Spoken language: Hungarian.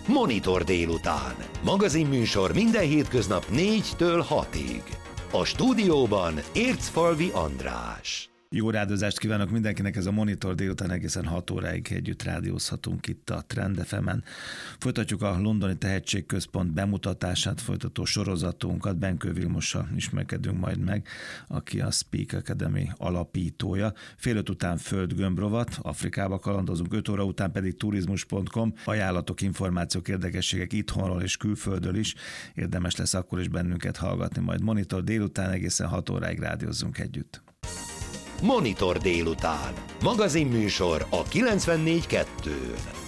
Monitor délután. Magazinműsor minden hétköznap 4-től 6-ig. A stúdióban Ércfalvi András. Jó rádozást kívánok mindenkinek, ez a Monitor délután egészen 6 óráig együtt rádiózhatunk itt a Trend FM-en. Folytatjuk a Londoni Tehetségközpont bemutatását folytató sorozatunkat, Benkő Vilmossal ismerkedünk majd meg, aki a Speak Academy alapítója. 4:30 után földgömbrovat, Afrikába kalandozunk, 5 óra után pedig turizmus.com, ajánlatok, információk, érdekességek itthonról és külföldről is. Érdemes lesz akkor is bennünket hallgatni, majd Monitor délután egészen 6 óráig rádiózzunk együtt. Monitor délután. Magazinműsor a 94.2-n.